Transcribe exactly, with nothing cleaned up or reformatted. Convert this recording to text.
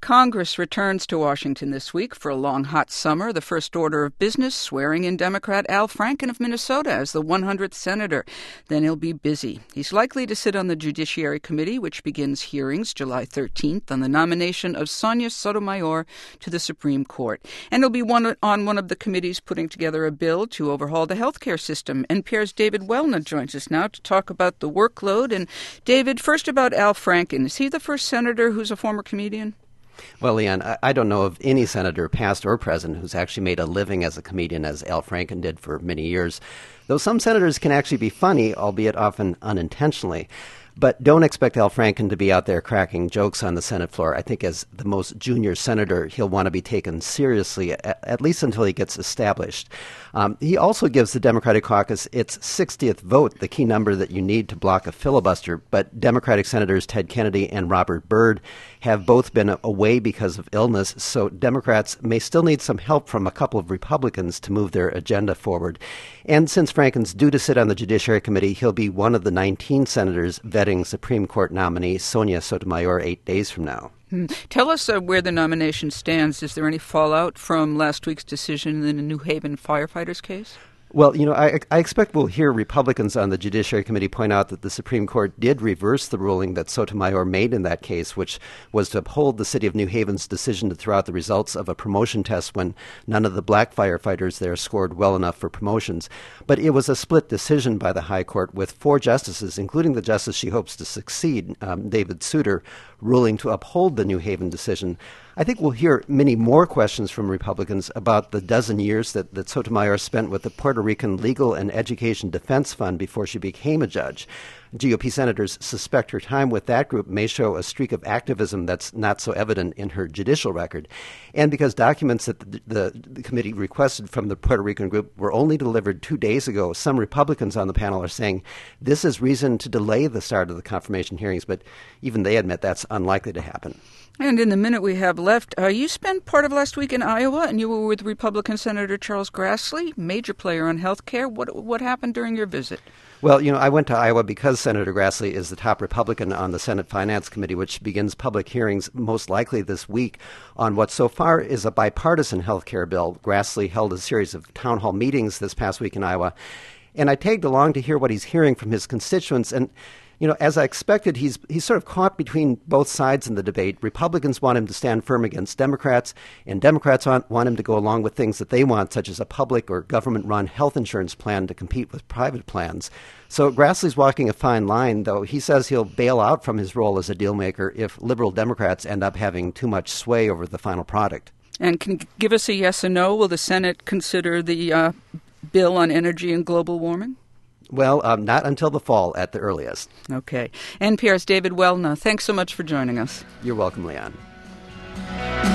Congress returns to Washington this week for a long, hot summer. The first order of business, swearing in Democrat Al Franken of Minnesota as the one hundredth senator. Then he'll be busy. He's likely to sit on the Judiciary Committee, which begins hearings July thirteenth on the nomination of Sonia Sotomayor to the Supreme Court. And he'll be one on one of the committees putting together a bill to overhaul the healthcare system. N P R's David Wellna joins us now to talk about the workload. And David, first about Al Franken. Is he the first senator who's a former comedian? Well, Leanne, I, I don't know of any senator, past or present, who's actually made a living as a comedian, as Al Franken did for many years. Though some senators can actually be funny, albeit often unintentionally. But don't expect Al Franken to be out there cracking jokes on the Senate floor. I think as the most junior senator, he'll want to be taken seriously, at, at least until he gets established. Um, he also gives the Democratic caucus its sixtieth vote, the key number that you need to block a filibuster. But Democratic Senators Ted Kennedy and Robert Byrd have both been away because of illness, so Democrats may still need some help from a couple of Republicans to move their agenda forward. And since Franken's due to sit on the Judiciary Committee, he'll be one of the nineteen senators vetting Supreme Court nominee Sonia Sotomayor eight days from now. Hmm. Tell us uh, where the nomination stands. Is there any fallout from last week's decision in the New Haven firefighters case? Well, you know, I, I expect we'll hear Republicans on the Judiciary Committee point out that the Supreme Court did reverse the ruling that Sotomayor made in that case, which was to uphold the city of New Haven's decision to throw out the results of a promotion test when none of the black firefighters there scored well enough for promotions. But it was a split decision by the High Court, with four justices, including the justice she hopes to succeed, um, David Souter, ruling to uphold the New Haven decision. I think we'll hear many more questions from Republicans about the dozen years that, that Sotomayor spent with the Puerto Rican Legal and Education Defense Fund before she became a judge. G O P senators suspect her time with that group may show a streak of activism that's not so evident in her judicial record. And because documents that the, the, the committee requested from the Puerto Rican group were only delivered two days ago, some Republicans on the panel are saying this is reason to delay the start of the confirmation hearings, but even they admit that's unlikely to happen. And in the minute we have left, uh, you spent part of last week in Iowa, and you were with Republican Senator Charles Grassley, major player on health care. What, what happened during your visit? Well, you know, I went to Iowa because Senator Grassley is the top Republican on the Senate Finance Committee, which begins public hearings most likely this week on what so far is a bipartisan health care bill. Grassley held a series of town hall meetings this past week in Iowa, and I tagged along to hear what he's hearing from his constituents. And you know, as I expected, he's he's sort of caught between both sides in the debate. Republicans want him to stand firm against Democrats, and Democrats want, want him to go along with things that they want, such as a public or government-run health insurance plan to compete with private plans. So Grassley's walking a fine line, though. He says he'll bail out from his role as a dealmaker if liberal Democrats end up having too much sway over the final product. And can you give us a yes or no? Will the Senate consider the uh, bill on energy and global warming? Well, um, not until the fall at the earliest. Okay. N P R's David Wellna, thanks so much for joining us. You're welcome, Leanne.